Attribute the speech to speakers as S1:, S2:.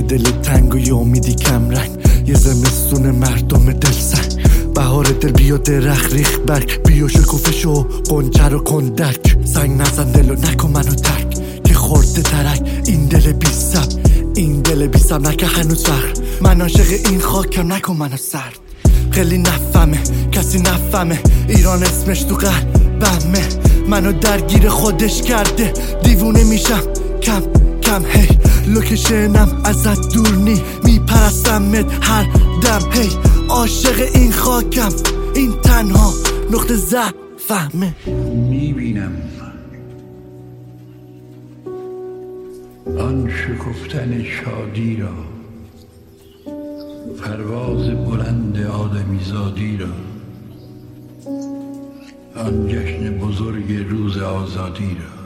S1: یه دل تنگ و یه امیدی کم رنگ، یه زمستون مردم دل سنگ. بهار دل بیا درخت ریخ برگ، بیا شکوفش و قنچه رو کندک. سنگ نزن دل و نکن منو ترک، که خورده ترک این دل بی سب. این دل بی سب نکه هنوز فخر، من عاشق این خاکم نکن منو سرد. خیلی نفهمه کسی نفهمه، ایران اسمش تو قلبمه. منو درگیر خودش کرده، دیوونه میشم کم کم. هی لوکیشنم ازت دور نی، میپرستمت هر دم. هی عاشق این خاکم، این تنها نقطه ضعفمه.
S2: میبینم آن شکفتن شادی را، پرواز بلند آدمیزادی را، آن جشن بزرگ روز آزادی را.